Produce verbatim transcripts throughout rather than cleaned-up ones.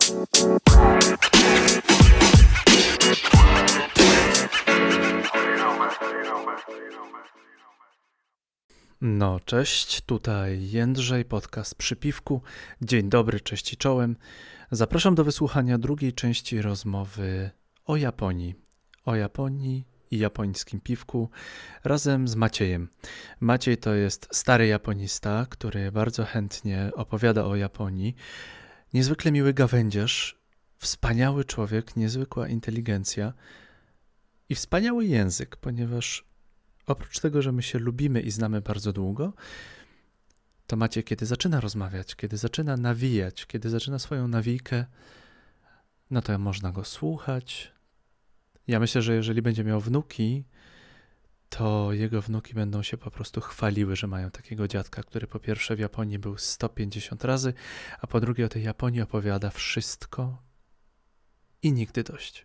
No, cześć, tutaj Jędrzej, podcast Przy Piwku. Dzień dobry, cześć i czołem. Zapraszam do wysłuchania drugiej części rozmowy o Japonii. O Japonii i japońskim piwku razem z Maciejem. Maciej to jest stary japonista, który bardzo chętnie opowiada o Japonii. Niezwykle miły gawędziarz, wspaniały człowiek, niezwykła inteligencja i wspaniały język, ponieważ oprócz tego, że my się lubimy i znamy bardzo długo, to Maciej, kiedy zaczyna rozmawiać, kiedy zaczyna nawijać, kiedy zaczyna swoją nawijkę, no to można go słuchać. Ja myślę, że jeżeli będzie miał wnuki, to jego wnuki będą się po prostu chwaliły, że mają takiego dziadka, który po pierwsze w Japonii był sto pięćdziesiąt razy, a po drugie o tej Japonii opowiada wszystko i nigdy dość.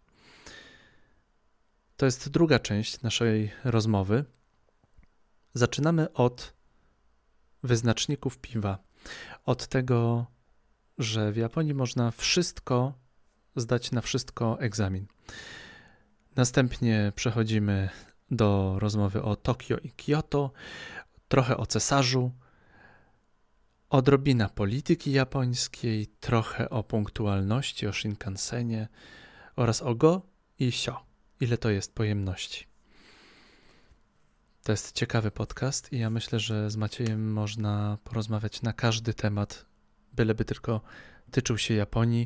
To jest druga część naszej rozmowy. Zaczynamy od wyznaczników piwa. Od tego, że w Japonii można wszystko zdać na wszystko egzamin. Następnie przechodzimy do rozmowy o Tokio i Kyoto, trochę o cesarzu, odrobina polityki japońskiej, trochę o punktualności, o Shinkansenie oraz o go i sio. Ile to jest pojemności. To jest ciekawy podcast i ja myślę, że z Maciejem można porozmawiać na każdy temat, byleby tylko tyczył się Japonii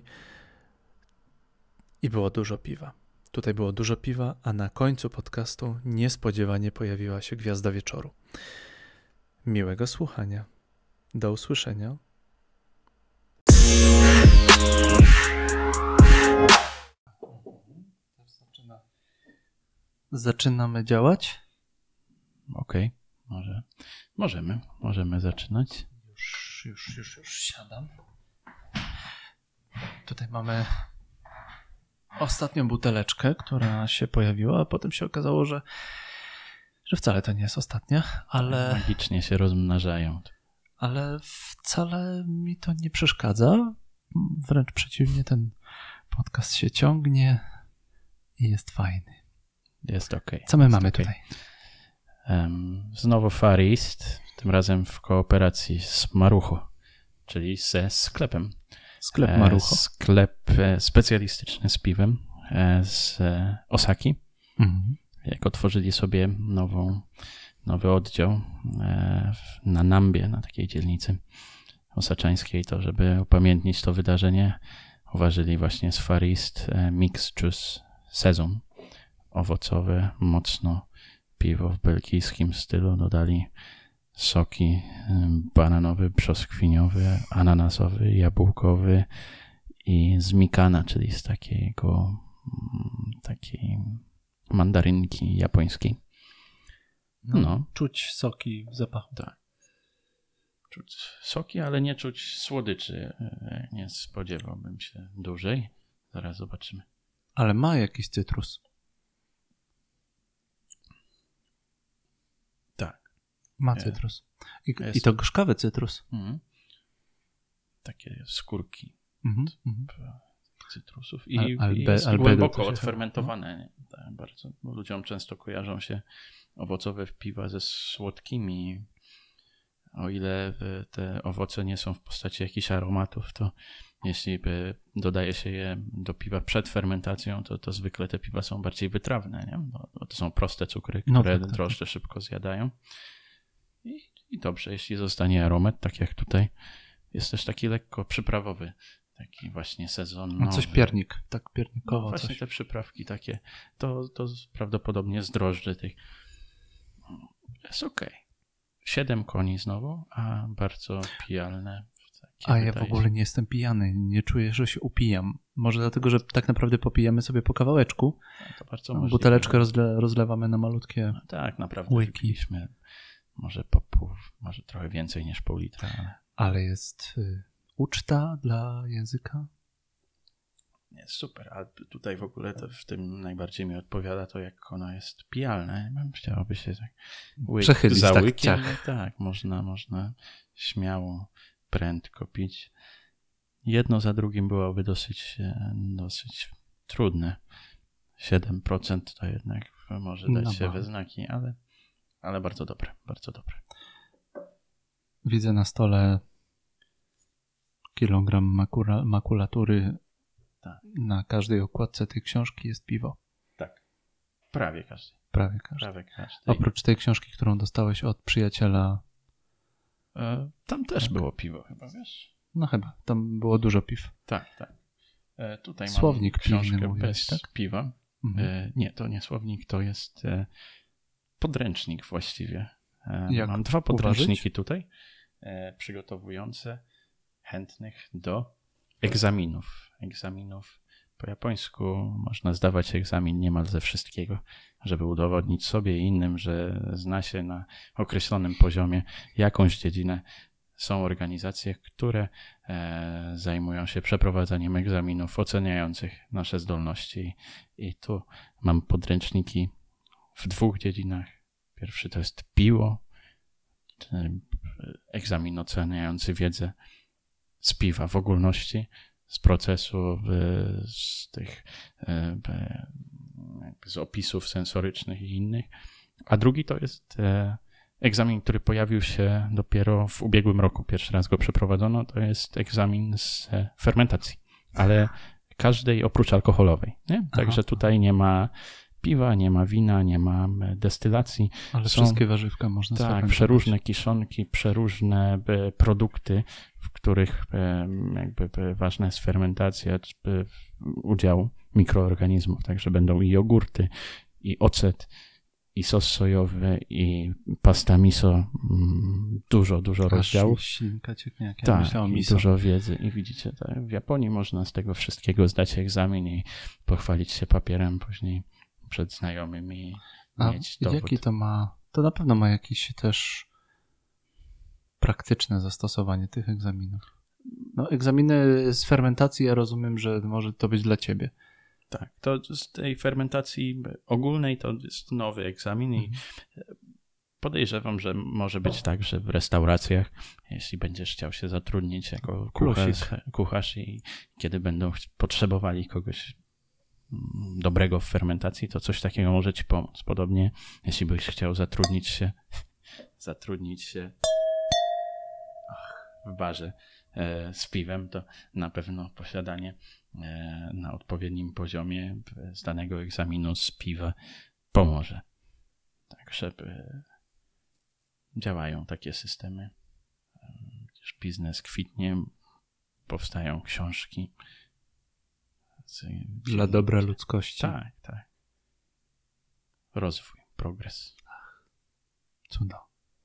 i było dużo piwa. Tutaj było dużo piwa, a na końcu podcastu niespodziewanie pojawiła się gwiazda wieczoru. Miłego słuchania. Do usłyszenia. Zaczynamy działać? Okej, okay, może. Możemy, możemy zaczynać. Już, już, już, już siadam. Tutaj mamy ostatnią buteleczkę, która się pojawiła, a potem się okazało, że, że wcale to nie jest ostatnia, ale... Magicznie się rozmnażają. Ale wcale mi to nie przeszkadza. Wręcz przeciwnie, ten podcast się ciągnie i jest fajny. Jest okej. Co my jest mamy okay. tutaj? Um, znowu Far East, tym razem w kooperacji z Marucho, czyli ze sklepem. Sklep Marucho. E, sklep e, specjalistyczny z piwem e, z e, Osaki. Mhm. Jak otworzyli sobie nową, nowy oddział e, na Nambie, na takiej dzielnicy osaczańskiej, to żeby upamiętnić to wydarzenie, uważyli właśnie z Far East e, Mixed Juice Sezon. Owocowe, mocno piwo w belgijskim stylu. Dodali soki bananowy, brzoskwiniowy, ananasowy, jabłkowy i z mikana, czyli z takiego takiej mandarynki japońskiej. No, no. Czuć soki w zapachu. Tak. Czuć soki, ale nie czuć słodyczy. Nie spodziewałbym się dłużej. Zaraz zobaczymy. Ale ma jakiś cytrus. Ma cytrus. I, i to gorzkawy cytrus. Mhm. Takie skórki mhm. cytrusów i, Al, i jest głęboko odfermentowane. Nie? Tak, bardzo. Bo ludziom często kojarzą się owocowe piwa ze słodkimi. O ile te owoce nie są w postaci jakichś aromatów, to jeśli dodaje się je do piwa przed fermentacją, to, to zwykle te piwa są bardziej wytrawne. Nie? Bo to są proste cukry, które no tak, tak, drożdże tak. szybko zjadają. I, I dobrze, jeśli zostanie aromat, tak jak tutaj, jest też taki lekko przyprawowy, taki właśnie sezonowy. No coś piernik, tak piernikowo. No właśnie coś. Te przyprawki takie, to, to prawdopodobnie z drożdży tych. Jest okej. Okay. Siedem koni znowu, a bardzo pijalne. A ja w ogóle się. nie jestem pijany, nie czuję, że się upijam. Może dlatego, że tak naprawdę popijamy sobie po kawałeczku. No to bardzo możliwe. Buteleczkę rozle, rozlewamy na malutkie no tak, naprawdę łyki. Wypiliśmy może po pół, może trochę więcej niż pół litra. Ale, ale jest y, uczta dla języka? Jest super, a tutaj w ogóle to w tym najbardziej mi odpowiada to, jak ono jest pijalne. Chciałoby się tak łyk przechylić za tak, łykiem. Tak, można, można śmiało, prędko pić. jedno za drugim byłoby dosyć, dosyć trudne. siedem procent to jednak może dać no się bo. we znaki, ale, ale bardzo dobre, bardzo dobre. Widzę na stole kilogram makura, makulatury. Tak. Na każdej okładce tej książki jest piwo. Tak. Prawie każdy. Prawie każdy. Prawie każdy. Oprócz tej książki, którą dostałeś od przyjaciela. E, tam też tak. było piwo chyba, wiesz? No chyba, tam było dużo piw. Tak, tak. E, tutaj Słownik mam książkę piwny mówiłeś, bez tak? piwa. Mhm. E, nie, to nie słownik, to jest e, podręcznik właściwie. E, Jak mam dwa podręczniki uważać? tutaj e, przygotowujące chętnych do egzaminów. Egzaminów po japońsku. Można zdawać egzamin niemal ze wszystkiego, żeby udowodnić sobie i innym, że zna się na określonym poziomie jakąś dziedzinę. Są organizacje, które e, zajmują się przeprowadzaniem egzaminów oceniających nasze zdolności. I tu mam podręczniki w dwóch dziedzinach. Pierwszy to jest piwo, egzamin oceniający wiedzę z piwa w ogólności, z procesu, z tych z opisów sensorycznych i innych. A drugi to jest egzamin, który pojawił się dopiero w ubiegłym roku. Pierwszy raz go przeprowadzono. To jest egzamin z fermentacji, ale każdej oprócz alkoholowej. Nie? Także tutaj nie ma piwa, nie ma wina, nie ma destylacji. Ale Są, wszystkie warzywka można tak, sfermentować. przeróżne kiszonki, przeróżne produkty, w których jakby ważna jest fermentacja, udział mikroorganizmów. Także będą i jogurty, i ocet, i sos sojowy, i pasta miso. Dużo, dużo rozdziałów. Ślinka cieknie, jak ja tak, myślałem i miso. dużo wiedzy. I widzicie, tak, w Japonii można z tego wszystkiego zdać egzamin i pochwalić się papierem później przed znajomymi. A mieć dowód. jaki to ma? To na pewno ma jakieś też praktyczne zastosowanie tych egzaminów. No, egzaminy z fermentacji, ja rozumiem, że może to być dla ciebie. Tak, to z tej fermentacji ogólnej to jest nowy egzamin i podejrzewam, że może być tak, że w restauracjach, jeśli będziesz chciał się zatrudnić jako kucharz, kucharz i kiedy będą potrzebowali kogoś dobrego w fermentacji, to coś takiego może ci pomóc. Podobnie, jeśli byś chciał zatrudnić się zatrudnić się w barze e, z piwem, to na pewno posiadanie e, na odpowiednim poziomie z danego egzaminu z piwa pomoże. Także e, działają takie systemy. E, biznes kwitnie, powstają książki. Dla dobra ludzkości. Tak, tak. Rozwój, progres. Cudo.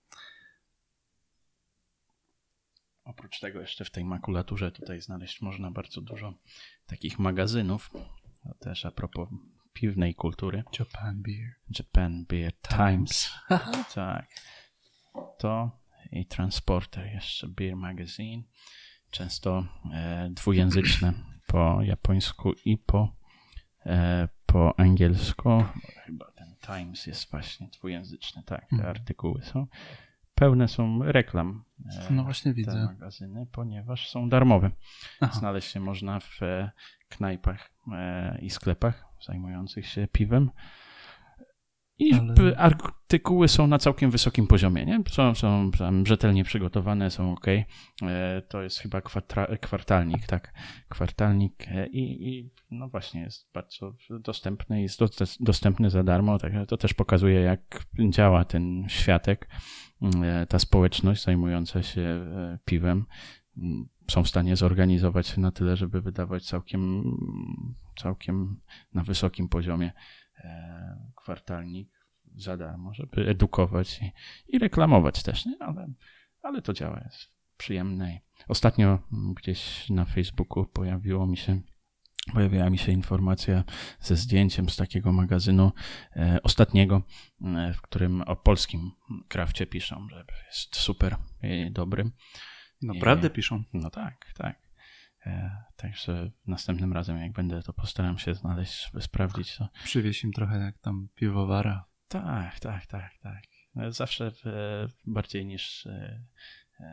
Oprócz tego jeszcze w tej makulaturze tutaj znaleźć można bardzo dużo takich magazynów. To też a propos piwnej kultury. Japan Beer. Japan Beer Times. Tak. To i Transporter jeszcze, Beer Magazine. Często e, dwujęzyczne po japońsku i po, e, po angielsku. Chyba ten Times jest właśnie dwujęzyczny, tak. Te artykuły są. Pełne są reklam. E, no właśnie te widzę. magazyny, ponieważ są darmowe. Aha. Znaleźć się można w e, knajpach e, i sklepach zajmujących się piwem. I Ale... artykuły są na całkiem wysokim poziomie, nie? Są, są tam rzetelnie przygotowane, są ok. E, to jest chyba kwarta, kwartalnik, tak. Kwartalnik e, i, i no właśnie jest bardzo dostępny, jest do, dostępny za darmo. Tak, to też pokazuje, jak działa ten światek, e, ta społeczność zajmująca się e, piwem. Są w stanie zorganizować się na tyle, żeby wydawać całkiem, całkiem na wysokim poziomie kwartalnik za darmo, żeby edukować i, i reklamować też, nie? Ale, ale to działa, jest przyjemne. Ostatnio gdzieś na Facebooku pojawiło mi się, pojawiła mi się informacja ze zdjęciem z takiego magazynu e, ostatniego, e, w którym o polskim krafcie piszą, że jest super i dobry. Naprawdę I, piszą? No tak, tak. Także następnym razem, jak będę, to postaram się znaleźć, żeby sprawdzić to. Przywieź im trochę jak tam piwowara. Tak, tak, tak, tak. Zawsze bardziej niż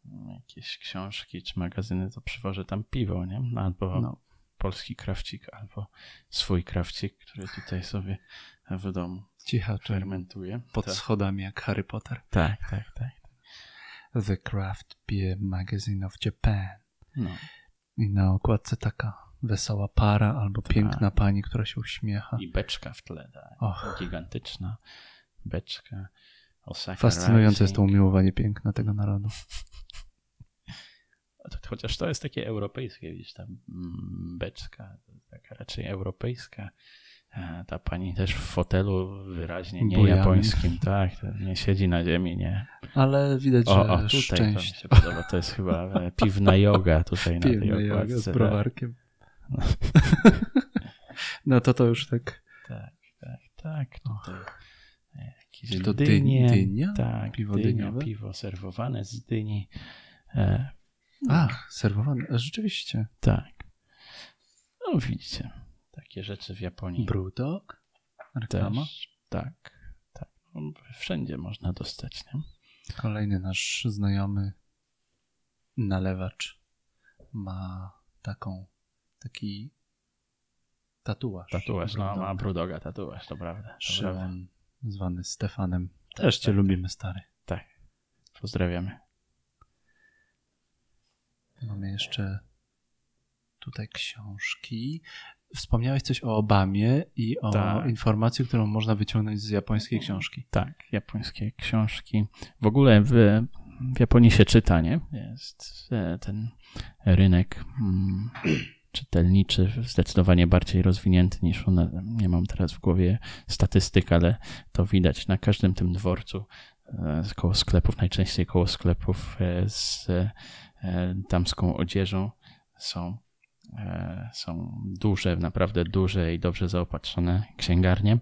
jakieś książki czy magazyny, to przywożę tam piwo, nie? Albo no. polski krawcik, albo swój krawcik, który tutaj sobie w domu Cicha fermentuje. Pod tak. schodami jak Harry Potter. Tak, tak, tak. The Craft Beer Magazine of Japan. No. I na okładce taka wesoła para albo tak. piękna pani, która się uśmiecha. I beczka w tle, tak. Och. Gigantyczna beczka. Osaka Fascynujące Rising. jest to umiłowanie piękna tego narodu. Chociaż to jest takie europejskie, widzisz, ta beczka, taka raczej europejska. Ta pani też w fotelu wyraźnie nie Bujami. japońskim, tak, nie siedzi na ziemi, nie. Ale widać, że o, o, tutaj szczęście. To mi się podoba, to jest chyba piwna yoga tutaj na piwna tej okładce. Yoga z browarkiem. Tak. No to to już tak. Tak, tak, tak, tutaj jakieś Czy to dynie, dynia? Tak, piwo dynia, dyniowe? Piwo serwowane z dyni. E, Ach, serwowane, rzeczywiście. Tak. No widzicie, takie rzeczy w Japonii. Brewdog? Reklama? Też, tak, tak. Wszędzie można dostać, nie? Kolejny nasz znajomy nalewacz ma taką, taki tatuaż. Tatuaż, no ma Brewdoga tatuaż, to prawda. To Szymon, prawda. zwany Stefanem. Też cię tak, lubimy, tak. stary. Tak, pozdrawiamy. Mamy jeszcze tutaj książki. Wspomniałeś coś o Obamie i o tak. informacji, którą można wyciągnąć z japońskiej książki. Tak, japońskie książki. W ogóle w, w Japonii się czyta, nie? Jest ten rynek mm, czytelniczy zdecydowanie bardziej rozwinięty niż u nas. Nie mam teraz w głowie statystyk, ale to widać na każdym tym dworcu koło sklepów, najczęściej koło sklepów z damską odzieżą są są duże, naprawdę duże i dobrze zaopatrzone księgarnie.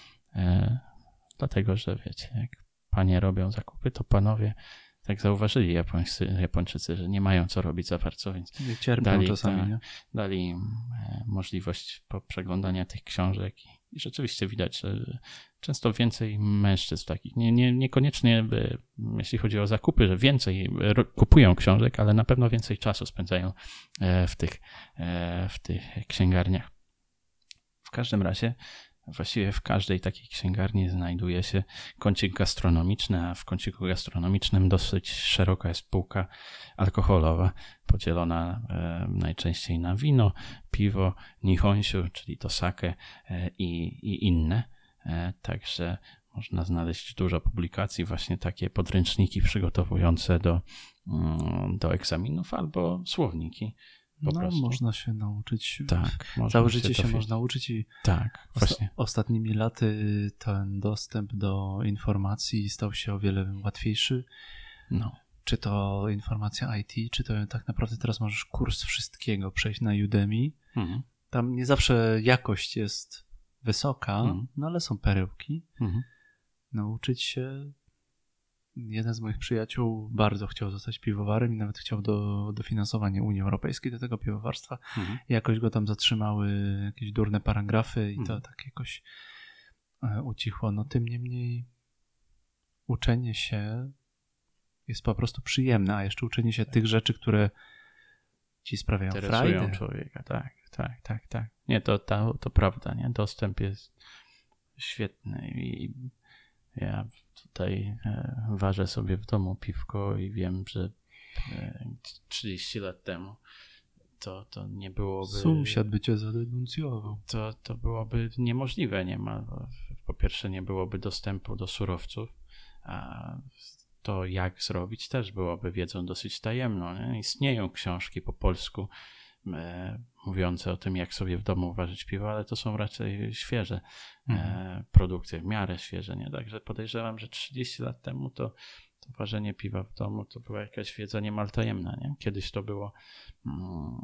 Dlatego, że wiecie, jak panie robią zakupy, to panowie tak zauważyli Japońscy, Japończycy, że nie mają co robić za bardzo, więc nie cierpią dali, czasami, ta, nie? dali im możliwość przeglądania tych książek i rzeczywiście widać, że często więcej mężczyzn takich, nie, nie, niekoniecznie jeśli chodzi o zakupy, że więcej kupują książek, ale na pewno więcej czasu spędzają w tych, w tych księgarniach. W każdym razie właściwie w każdej takiej księgarni znajduje się kącik gastronomiczny, a w kąciku gastronomicznym dosyć szeroka jest półka alkoholowa, podzielona e, najczęściej na wino, piwo, nihonshu, czyli to sake e, i, i inne. E, także można znaleźć dużo publikacji, właśnie takie podręczniki przygotowujące do, mm, do egzaminów albo słowniki. Po no, prostu. można się nauczyć. Tak. Całe życie się, się można uczyć i tak, właśnie. ostatnimi laty ten dostęp do informacji stał się o wiele łatwiejszy. No. Czy to informacja I T, czy to tak naprawdę teraz możesz kurs wszystkiego przejść na Udemy. Mhm. Tam nie zawsze jakość jest wysoka, mhm. no ale są perełki. Mhm. Nauczyć się. Jeden z moich przyjaciół bardzo chciał zostać piwowarem i nawet chciał do dofinansowania Unii Europejskiej do tego piwowarstwa. Mhm. Jakoś go tam zatrzymały jakieś durne paragrafy i mhm. to tak jakoś ucichło. No tym niemniej uczenie się jest po prostu przyjemne, a jeszcze uczenie się tak. tych rzeczy, które ci sprawiają interesują frajdę. człowieka. Tak, tak, tak, tak. Nie, to, to, to prawda, nie? Dostęp jest świetny i ja tutaj e, ważę sobie w domu piwko i wiem, że e, trzydzieści lat temu to, to nie byłoby... Sąsiad by cię zadenuncjował. To, to byłoby niemożliwe. Nie ma, po pierwsze nie byłoby dostępu do surowców, a to jak zrobić też byłoby wiedzą dosyć tajemną. Nie? Istnieją książki po polsku e, mówiące o tym, jak sobie w domu ważyć piwo, ale to są raczej świeże mhm. e, produkcje, w miarę świeże, nie? Także podejrzewam, że trzydzieści lat temu to, to ważenie piwa w domu to była jakaś wiedza niemal tajemna, nie? Kiedyś to było mm,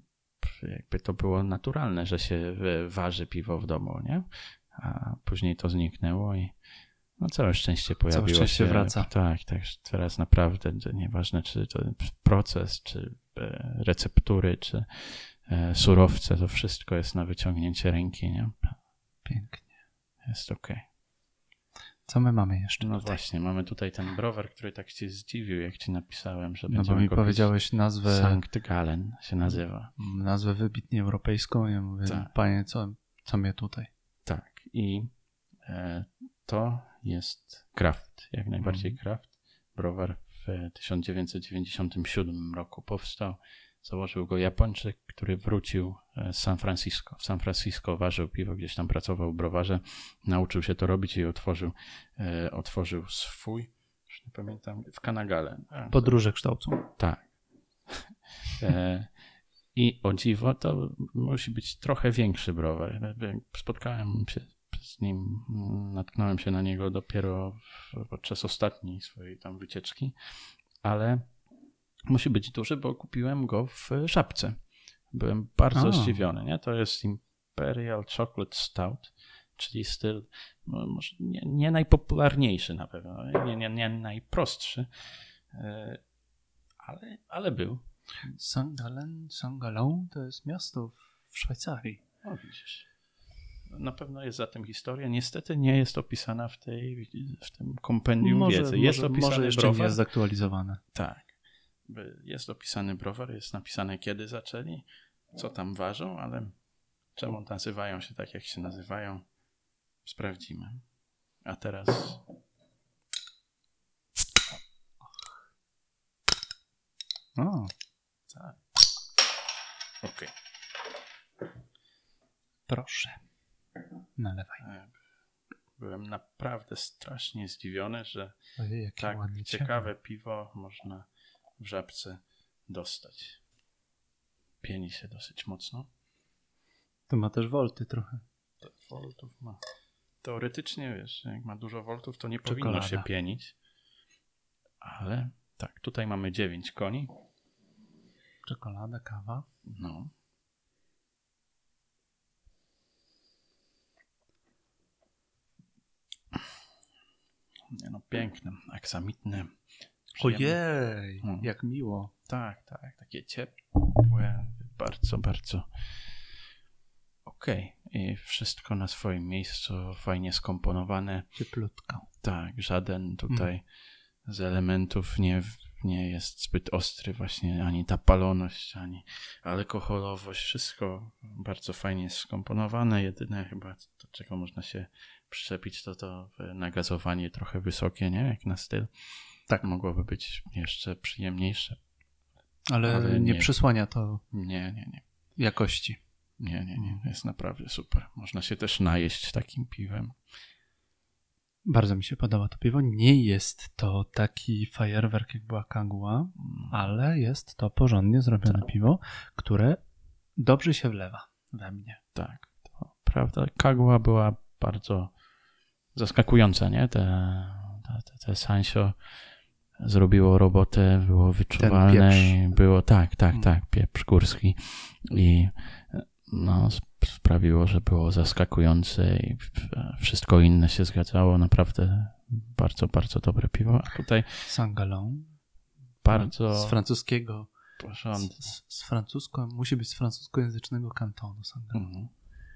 jakby to było naturalne, że się waży piwo w domu, nie? A później to zniknęło i no całe szczęście pojawiło całe szczęście się. wraca. Tak, tak. Teraz naprawdę nieważne, czy to proces, czy receptury, czy surowce, to wszystko jest na wyciągnięcie ręki, nie? Pięknie. Jest okej. Okay. Co my mamy jeszcze No tutaj? właśnie, mamy tutaj ten browar, który tak cię zdziwił, jak ci napisałem, że No będziemy bo mi go powiedziałeś pić. nazwę... Sankt Gallen się nazywa. Nazwę wybitnie europejską. Ja mówię, Tak. panie, co, co mnie tutaj? Tak. I e, to jest Kraft, jak najbardziej Mhm. Kraft. Browar w tysiąc dziewięćset dziewięćdziesiątym siódmym roku powstał. Założył go Japończyk, który wrócił z San Francisco. W San Francisco ważył piwo, gdzieś tam pracował w browarze. Nauczył się to robić i otworzył, e, otworzył swój, już nie pamiętam, w Kanagale. Podróże kształcą. Tak. E, I o dziwo, to musi być trochę większy browar. Spotkałem się z nim, natknąłem się na niego dopiero w, podczas ostatniej swojej tam wycieczki, ale musi być duży, bo kupiłem go w Żabce. Byłem bardzo A. zdziwiony, nie? To jest Imperial Chocolate Stout, czyli styl no, może nie, nie najpopularniejszy na pewno, nie, nie, nie najprostszy, ale, ale był. Sankt Gallen, Sankt Gallen to jest miasto w Szwajcarii. O, widzisz. Na pewno jest za tym historia. Niestety nie jest opisana w, tej, w tym kompendium Może, wiedzy. Jest może, opisany może jeszcze browar. nie jest zaktualizowane. Tak. Jest opisany browar, jest napisane kiedy zaczęli, co tam ważą, ale czemu nazywają się tak, jak się nazywają, sprawdzimy. A teraz... O, Tak. Okej. proszę. Nalewaj. Byłem naprawdę strasznie zdziwiony, że Ojej, jakie tak ładnie ciekawe piwo można w Żabce dostać. Pieni się dosyć mocno. To ma też wolty trochę. To voltów ma. Teoretycznie, wiesz, jak ma dużo voltów, to nie Czekolada. powinno się pienić. Ale tak, tutaj mamy dziewięć koni. Czekolada, kawa. No. Nie no, piękne, aksamitne. Przyjemne. Ojej, Hmm. jak miło. Tak, tak, takie ciepłe, bardzo, bardzo okej. Okay. I wszystko na swoim miejscu, fajnie skomponowane. Cieplutko. Tak, żaden tutaj z elementów nie, nie jest zbyt ostry właśnie, ani ta paloność, ani alkoholowość. Wszystko bardzo fajnie skomponowane. Jedyne chyba, do czego można się przyczepić, to to nagazowanie trochę wysokie, nie? Jak na styl. Tak, mogłoby być jeszcze przyjemniejsze. Ale, Ale nie, nie. przysłania to Nie, nie, nie. jakości. Nie, nie, nie. Jest naprawdę super. Można się też najeść takim piwem. Bardzo mi się podoba to piwo. Nie jest to taki fajerwerk jak była Kagua, ale jest to porządnie zrobione Tak. piwo, które dobrze się wlewa we mnie. Tak, to prawda. Kagua była bardzo zaskakująca, nie? Te, te, te, te Sansio zrobiło robotę, było wyczuwalne i było tak, tak, Mm. tak, pieprz górski i no, sp- sprawiło, że było zaskakujące i wszystko inne się zgadzało. Naprawdę bardzo, bardzo dobre piwo. A tutaj Sankt Gallen. bardzo Z francuskiego. porządne. Z, z francusko, musi być z francuskojęzycznego kantonu Sankt Gallen. Mhm.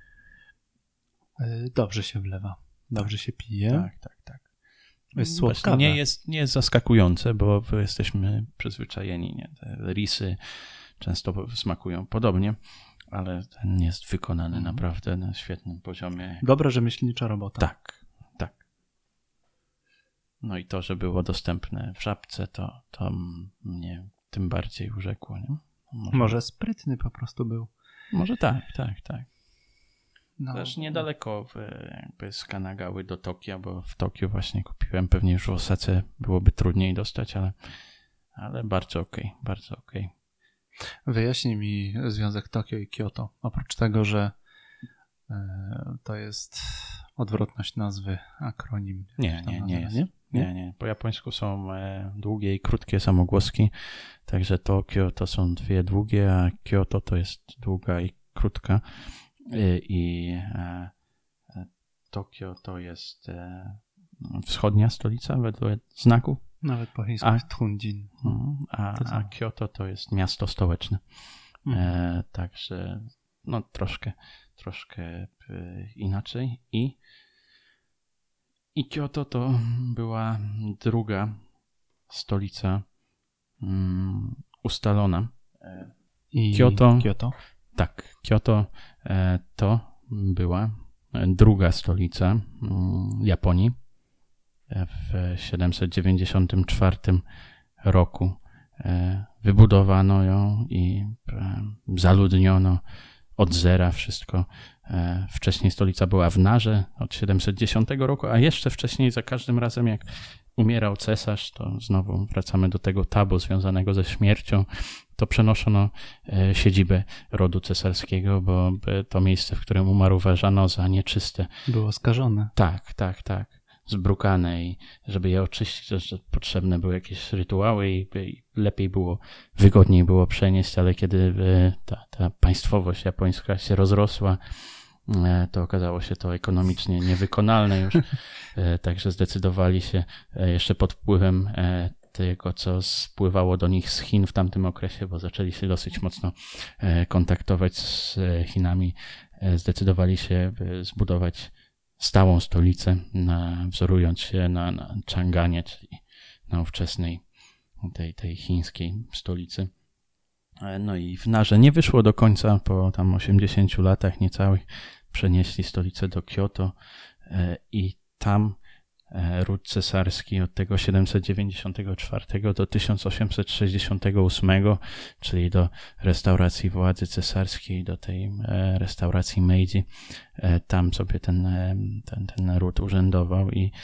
Y, Dobrze się wlewa. Dobrze się pije. Tak, tak, tak. Jest Właśnie słodkawe. nie jest, nie jest zaskakujące, bo jesteśmy przyzwyczajeni. Nie? Te risy często smakują podobnie, ale ten jest wykonany Mhm. naprawdę na świetnym poziomie. Dobra rzemieślnicza robota. Tak, tak. No i to, że było dostępne w Żabce, to, to mnie tym bardziej urzekło. Nie? Może, Może sprytny po prostu był. może tak, tak, tak. No, Też niedaleko w, jakby z Kanagały do Tokio, bo w Tokio właśnie kupiłem. Pewnie już w Osace byłoby trudniej dostać, ale, ale bardzo okej, okay, bardzo okej. Okay. Wyjaśnij mi związek Tokio i Kyoto. Oprócz tego, że e, to jest odwrotność nazwy, akronim. Nie, Tam nie, nie nazywa, jest. Nie? Nie, nie. Po japońsku są e, długie i krótkie samogłoski, także Tokio to są dwie długie, a Kyoto to jest długa i krótka. I e, e, Tokio to jest e, wschodnia stolica wedle znaku. Nawet po chińsku A- jest Tunjin. A, To co? a Kyoto to jest miasto stołeczne. E, także no troszkę, troszkę e, inaczej. I I Kyoto to była druga stolica um, ustalona. I Kyoto, Kyoto? Tak, Kyoto e, to była druga stolica um, Japonii. W siedemset dziewięćdziesiątym czwartym roku e, wybudowano ją i e, zaludniono od zera wszystko. E, wcześniej stolica była w Narze od siedemset dziesiątego roku, a jeszcze wcześniej za każdym razem jak umierał cesarz, to znowu wracamy do tego tabu związanego ze śmiercią, to przenoszono e, siedzibę rodu cesarskiego, bo to miejsce, w którym umarł, uważano za nieczyste. Było skażone. Tak, tak, tak. Zbrukane i żeby je oczyścić, że potrzebne były jakieś rytuały i, i lepiej było, wygodniej było przenieść, ale kiedy ta, ta państwowość japońska się rozrosła, to okazało się to ekonomicznie niewykonalne już, także zdecydowali się jeszcze pod wpływem tego, co spływało do nich z Chin w tamtym okresie, bo zaczęli się dosyć mocno kontaktować z Chinami, zdecydowali się zbudować stałą stolicę, na, wzorując się na, na Changanie, czyli na ówczesnej tej, tej chińskiej stolicy. No i w Narze nie wyszło do końca, po tam osiemdziesięciu latach niecałych przenieśli stolicę do Kyoto i tam ród cesarski od tego siedemset dziewięćdziesiątego czwartego do tysiąc osiemset sześćdziesiątego ósmego, czyli do restauracji władzy cesarskiej, do tej restauracji Meiji, tam sobie ten, ten, ten ród urzędował i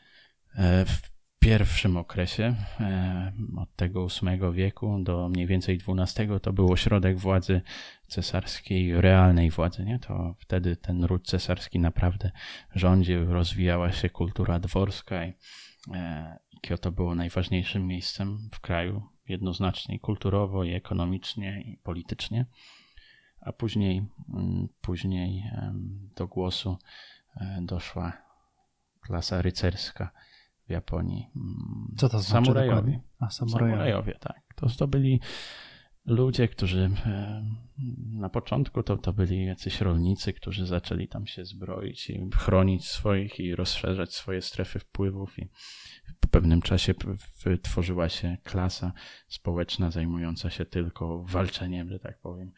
w pierwszym okresie od tego ósmego wieku do mniej więcej dwunastego to był ośrodek władzy cesarskiej, realnej władzy, nie? To wtedy ten ród cesarski naprawdę rządził, rozwijała się kultura dworska i Kyoto było najważniejszym miejscem w kraju, jednoznacznie kulturowo i ekonomicznie i politycznie, a później, później do głosu doszła klasa rycerska w Japonii. Co to znaczy? Samurajowie. A, samurajowie. Samurajowie, tak. To, to byli ludzie, którzy na początku to, to byli jacyś rolnicy, którzy zaczęli tam się zbroić i chronić swoich i rozszerzać swoje strefy wpływów i w pewnym czasie wytworzyła się klasa społeczna zajmująca się tylko walczeniem, że tak powiem.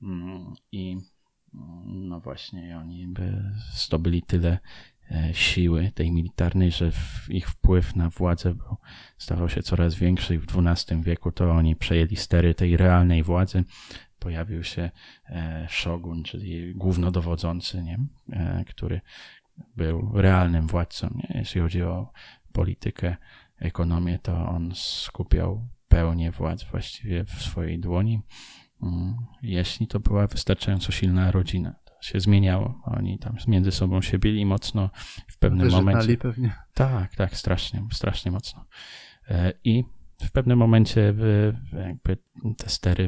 I no właśnie oni by zdobyli tyle siły tej militarnej, że ich wpływ na władzę był, stawał się coraz większy i w dwunastym wieku to oni przejęli stery tej realnej władzy. Pojawił się shogun, czyli głównodowodzący, nie? Który był realnym władcą. Nie? Jeśli chodzi o politykę, ekonomię, to on skupiał pełnię władz właściwie w swojej dłoni. Jeśli to była wystarczająco silna rodzina. Się zmieniało. Oni tam między sobą się bili mocno w pewnym Wyżynali momencie. pewnie. Tak, tak, strasznie, strasznie mocno. I w pewnym momencie jakby te stery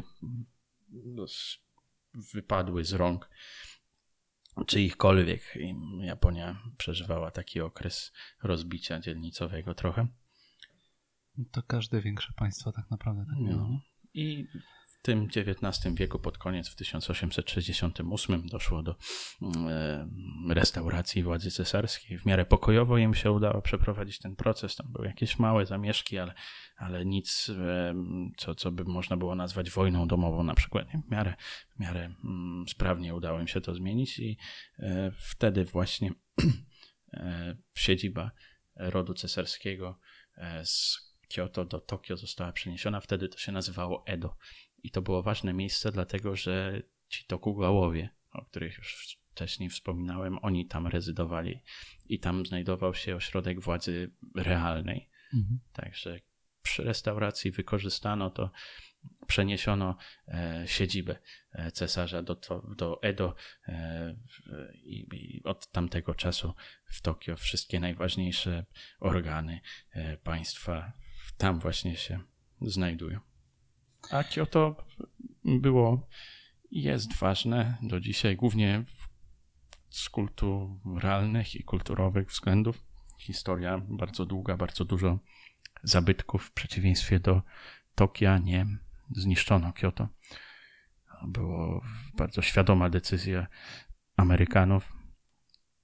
wypadły z rąk czyichkolwiek. I Japonia przeżywała taki okres rozbicia dzielnicowego trochę. To każde większe państwo tak naprawdę tak miało. No. I w tym dziewiętnastym wieku pod koniec, w tysiąc osiemset sześćdziesiątym ósmym doszło do e, restauracji władzy cesarskiej. W miarę pokojowo im się udało przeprowadzić ten proces. Tam były jakieś małe zamieszki, ale, ale nic, e, co, co by można było nazwać wojną domową na przykład. Nie? W miarę, w miarę mm, sprawnie udało im się to zmienić i e, wtedy właśnie e, siedziba rodu cesarskiego e, z Kyoto do Tokio została przeniesiona. Wtedy to się nazywało Edo. I to było ważne miejsce, dlatego że ci Tokugałowie, o których już wcześniej wspominałem, oni tam rezydowali i tam znajdował się ośrodek władzy realnej. Mhm. Także przy restauracji wykorzystano to, przeniesiono e, siedzibę e, cesarza do, to, do Edo e, i, i od tamtego czasu w Tokio wszystkie najważniejsze organy e, państwa tam właśnie się znajdują. A Kyoto było i jest ważne do dzisiaj, głównie z kulturalnych i kulturowych względów. Historia bardzo długa, bardzo dużo zabytków. W przeciwieństwie do Tokia nie zniszczono Kyoto. Była bardzo świadoma decyzja Amerykanów.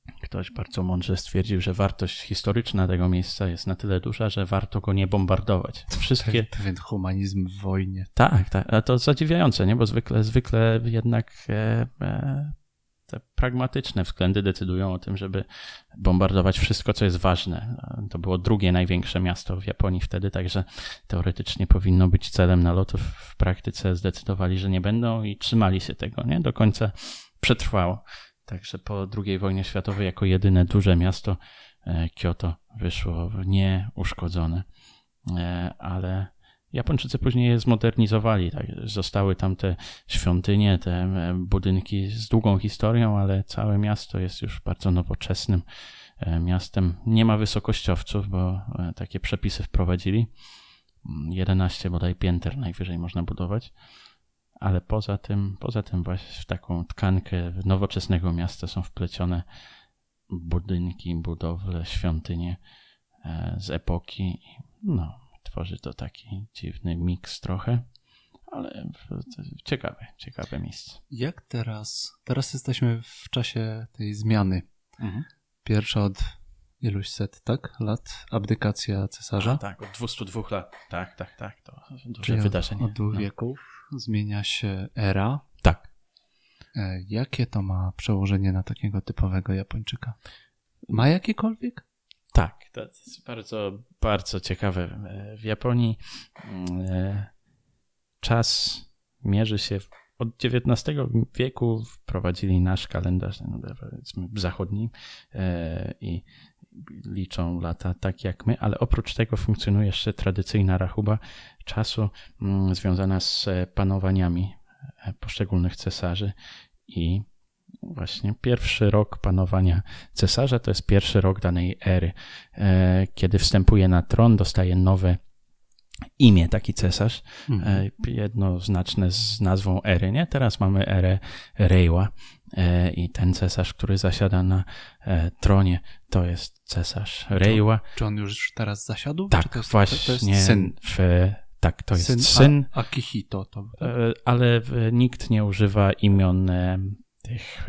ktoś bardzo mądrze stwierdził, że wartość historyczna tego miejsca jest na tyle duża, że warto go nie bombardować. Wszystkie... Pewien humanizm w wojnie. Tak, tak, a to zadziwiające, nie? Bo zwykle, zwykle jednak e, e, te pragmatyczne względy decydują o tym, żeby bombardować wszystko, co jest ważne. To było drugie największe miasto w Japonii wtedy, także teoretycznie powinno być celem nalotów. W praktyce zdecydowali, że nie będą i trzymali się tego, nie? Do końca przetrwało. Także po drugiej wojnie światowej jako jedyne duże miasto Kyoto wyszło nieuszkodzone. Ale Japończycy później je zmodernizowali. Tak? Zostały tam te świątynie, te budynki z długą historią, ale całe miasto jest już bardzo nowoczesnym miastem. Nie ma wysokościowców, bo takie przepisy wprowadzili. jedenaście bodaj pięter najwyżej można budować. Ale poza tym, poza tym właśnie w taką tkankę nowoczesnego miasta są wplecione budynki, budowle, świątynie z epoki. No, tworzy to taki dziwny miks trochę, ale ciekawe, ciekawe miejsce. Jak teraz? Teraz jesteśmy w czasie tej zmiany. Mhm. Pierwsza od iluś set, tak? Lat abdykacja cesarza. A, tak, od dwustu dwóch lat. Tak, tak, tak. To duże Czyli wydarzenie. Od dwóch no. wieków zmienia się era. Tak. E, jakie to ma przełożenie na takiego typowego Japończyka? Ma jakiekolwiek? Tak, to jest bardzo, bardzo ciekawe. W Japonii czas mierzy się od dziewiętnastego wieku, wprowadzili nasz kalendarz, no powiedzmy zachodni i liczą lata tak jak my, ale oprócz tego funkcjonuje jeszcze tradycyjna rachuba czasu związana z panowaniami poszczególnych cesarzy i właśnie pierwszy rok panowania cesarza to jest pierwszy rok danej ery. Kiedy wstępuje na tron, dostaje nowe imię taki cesarz, mhm. jednoznaczne z nazwą ery, nie? Teraz mamy erę Reiwa i ten cesarz, który zasiada na tronie, to jest cesarz Reiwa. Czy on już teraz zasiadł? Tak, to jest, właśnie. To jest syn. W, tak, to jest syn. syn. A, Akihito to. Tak? Ale nikt nie używa imion tych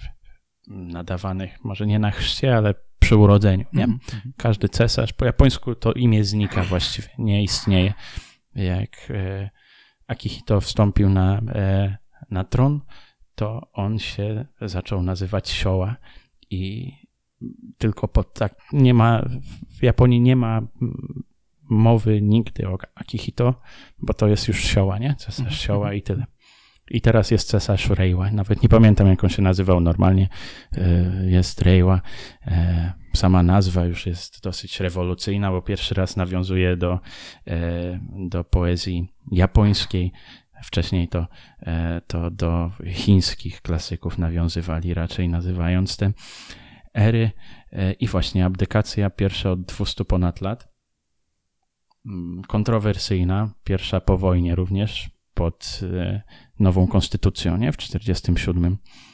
nadawanych, może nie na chrzcie, ale przy urodzeniu. Nie? Mm-hmm. Każdy cesarz, po japońsku to imię znika właściwie, nie istnieje. Jak Akihito wstąpił na, na tron, to on się zaczął nazywać Showa i tylko pod tak, nie ma, w Japonii nie ma mowy nigdy o Akihito, bo to jest już Showa, nie? Cesarz mm-hmm. Showa i tyle. I teraz jest cesarz Reiwa. Nawet nie pamiętam, jak on się nazywał normalnie. Jest Reiwa. Sama nazwa już jest dosyć rewolucyjna, bo pierwszy raz nawiązuje do, do poezji japońskiej. Wcześniej to, to do chińskich klasyków nawiązywali, raczej nazywając te ery. I właśnie abdykacja pierwsza od dwustu ponad lat. Kontrowersyjna. Pierwsza po wojnie również. Pod nową konstytucją, nie? W czterdziestym siódmym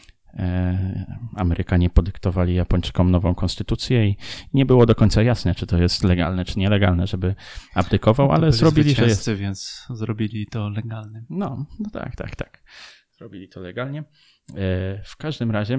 Amerykanie podyktowali Japończykom nową konstytucję i nie było do końca jasne, czy to jest legalne, czy nielegalne, żeby abdykował, ale zrobili, że jest. Więc zrobili to legalnym. No, no tak, tak, tak. Zrobili to legalnie. W każdym razie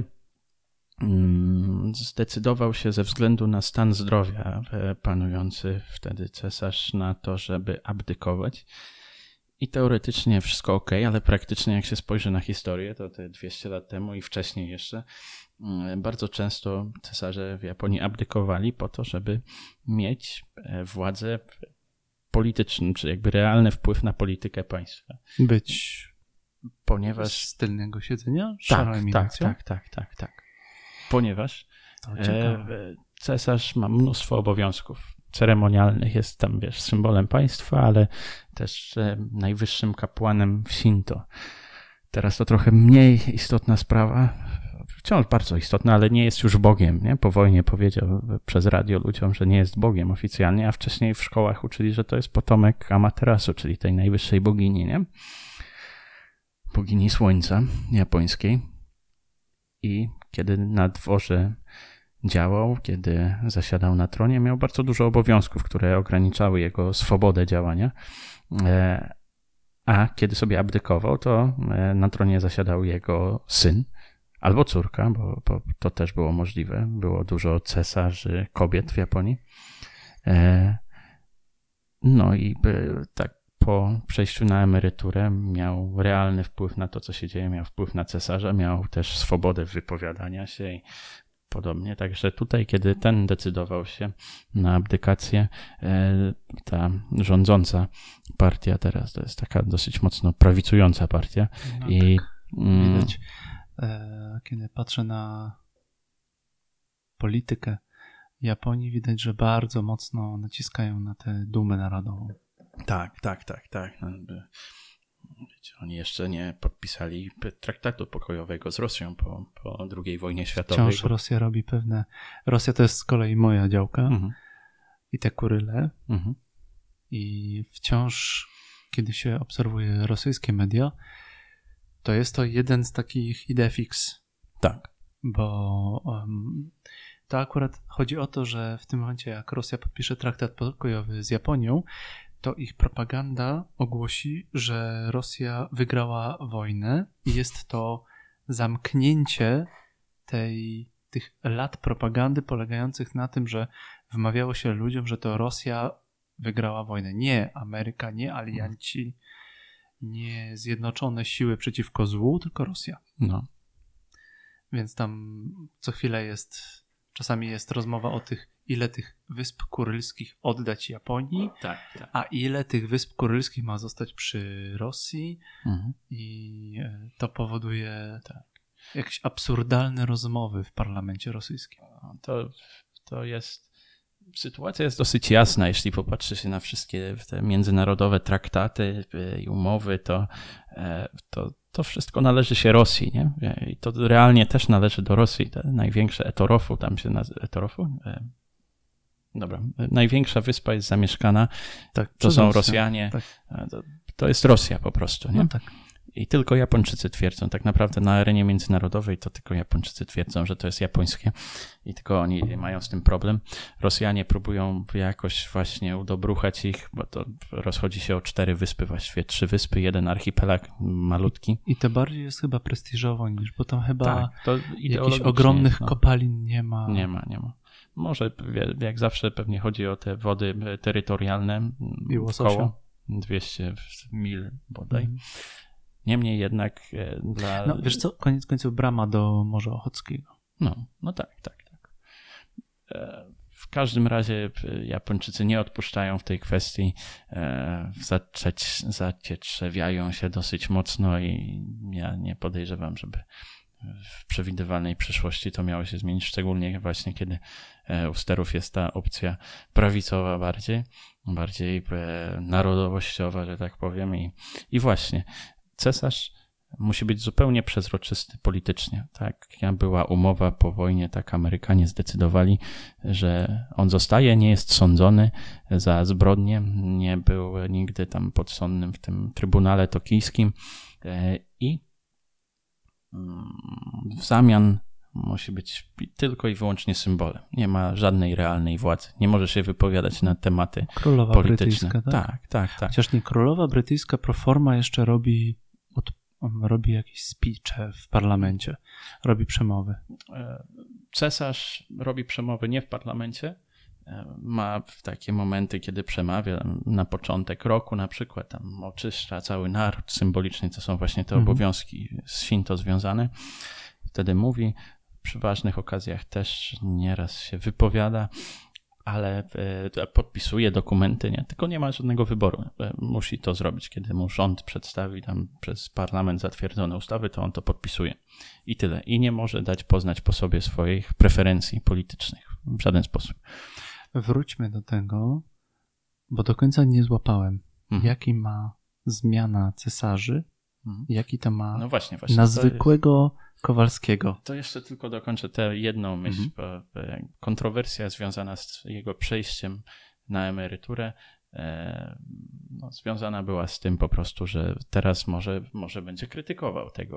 zdecydował się ze względu na stan zdrowia panujący wtedy cesarz na to, żeby abdykować. I teoretycznie wszystko ok, ale praktycznie jak się spojrzy na historię, to te dwieście lat temu i wcześniej jeszcze bardzo często cesarze w Japonii abdykowali po to, żeby mieć władzę polityczną, czy jakby realny wpływ na politykę państwa. Być ponieważ z tylnego siedzenia? Tak, tak, tak, tak, tak, tak. Ponieważ e, cesarz ma mnóstwo obowiązków ceremonialnych, jest tam, wiesz, symbolem państwa, ale też e, najwyższym kapłanem w Shinto. Teraz to trochę mniej istotna sprawa, wciąż bardzo istotna, ale nie jest już Bogiem, nie? Po wojnie powiedział przez radio ludziom, że nie jest Bogiem oficjalnie, a wcześniej w szkołach uczyli, że to jest potomek Amaterasu, czyli tej najwyższej bogini, nie? Bogini słońca japońskiej. I kiedy na dworze działał, kiedy zasiadał na tronie, miał bardzo dużo obowiązków, które ograniczały jego swobodę działania. A kiedy sobie abdykował, to na tronie zasiadał jego syn, albo córka, bo, bo to też było możliwe. Było dużo cesarzy, kobiet w Japonii. No i tak po przejściu na emeryturę miał realny wpływ na to, co się dzieje, miał wpływ na cesarza, miał też swobodę wypowiadania się i podobnie. Także tutaj, kiedy ten decydował się na abdykację, ta rządząca partia teraz to jest taka dosyć mocno prawicująca partia. No I tak, widać, e, kiedy patrzę na politykę Japonii, widać, że bardzo mocno naciskają na tę dumę narodową. Tak, tak, tak, tak. No, wiecie, oni jeszcze nie podpisali traktatu pokojowego z Rosją po, po drugiej wojnie światowej. Wciąż Rosja robi pewne... Rosja to jest z kolei moja działka Mhm. i te Kuryle. Mhm. I wciąż, kiedy się obserwuje rosyjskie media, to jest to jeden z takich idee fix. Tak. Bo um, to akurat chodzi o to, że w tym momencie, jak Rosja podpisze traktat pokojowy z Japonią, to ich propaganda ogłosi, że Rosja wygrała wojnę i jest to zamknięcie tej, tych lat propagandy polegających na tym, że wmawiało się ludziom, że to Rosja wygrała wojnę. Nie Ameryka, nie alianci, nie zjednoczone siły przeciwko złu, tylko Rosja. No. Więc tam co chwilę jest, czasami jest rozmowa o tych, ile tych wysp kurylskich oddać Japonii, Tak, tak. a ile tych wysp kurylskich ma zostać przy Rosji Mhm. i to powoduje tak, jakieś absurdalne rozmowy w parlamencie rosyjskim. To, to jest... Sytuacja jest dosyć jasna, jeśli popatrzy się na wszystkie te międzynarodowe traktaty i umowy, to, to, to wszystko należy się Rosji, nie? I to realnie też należy do Rosji. Te największe Etorofu, tam się nazywa Etorofu? Dobra, największa wyspa jest zamieszkana, Tak, to są Rosją. Rosjanie, Tak. to, to jest Rosja po prostu, nie? No tak. I tylko Japończycy twierdzą, tak naprawdę na arenie międzynarodowej to tylko Japończycy twierdzą, że to jest japońskie i tylko oni mają z tym problem. Rosjanie próbują jakoś właśnie udobruchać ich, bo to rozchodzi się o cztery wyspy, właściwie trzy wyspy, jeden archipelag malutki. I to bardziej jest chyba prestiżowo niż, bo tam chyba Tak, to jakichś ogromnych no. kopalin nie ma. Nie ma, nie ma. Może jak zawsze pewnie chodzi o te wody terytorialne I łososia. koło dwieście mil bodaj. Mhm. Niemniej jednak dla... No wiesz co, koniec końców brama do Morza Ochockiego. No, no tak, tak, tak. W każdym razie Japończycy nie odpuszczają w tej kwestii, zacietrzewiają się dosyć mocno i ja nie podejrzewam, żeby w przewidywalnej przyszłości to miało się zmienić, szczególnie właśnie kiedy u sterów jest ta opcja prawicowa bardziej, bardziej narodowościowa, że tak powiem i, i właśnie cesarz musi być zupełnie przezroczysty politycznie. Tak, była umowa po wojnie, tak Amerykanie zdecydowali, że on zostaje, nie jest sądzony za zbrodnie, nie był nigdy tam podsądnym w tym Trybunale Tokijskim i w zamian musi być tylko i wyłącznie symbolem. Nie ma żadnej realnej władzy. Nie może się wypowiadać na tematy Królowa polityczne. brytyjska, tak? Tak, tak, tak. Chociaż nie królowa brytyjska pro forma jeszcze robi od, robi jakieś speeche w parlamencie. Robi przemowy. Cesarz robi przemowy nie w parlamencie. Ma takie momenty, kiedy przemawia na początek roku na przykład, tam oczyszcza cały naród symbolicznie, to są właśnie te Mhm. obowiązki z Shinto związane. Wtedy mówi, przy ważnych okazjach też nieraz się wypowiada, ale podpisuje dokumenty, nie? Tylko nie ma żadnego wyboru. Musi to zrobić. Kiedy mu rząd przedstawi tam przez parlament zatwierdzone ustawy, to on to podpisuje. I tyle. I nie może dać poznać po sobie swoich preferencji politycznych w żaden sposób. Wróćmy do tego, bo do końca nie złapałem. Mhm. Jaki ma zmiana cesarzy, Mhm. jaki to ma No właśnie, właśnie. na to zwykłego Kowalskiego. To jeszcze tylko dokończę tę jedną myśl. Mhm. Bo kontrowersja związana z jego przejściem na emeryturę e, no, związana była z tym po prostu, że teraz może, może będzie krytykował tego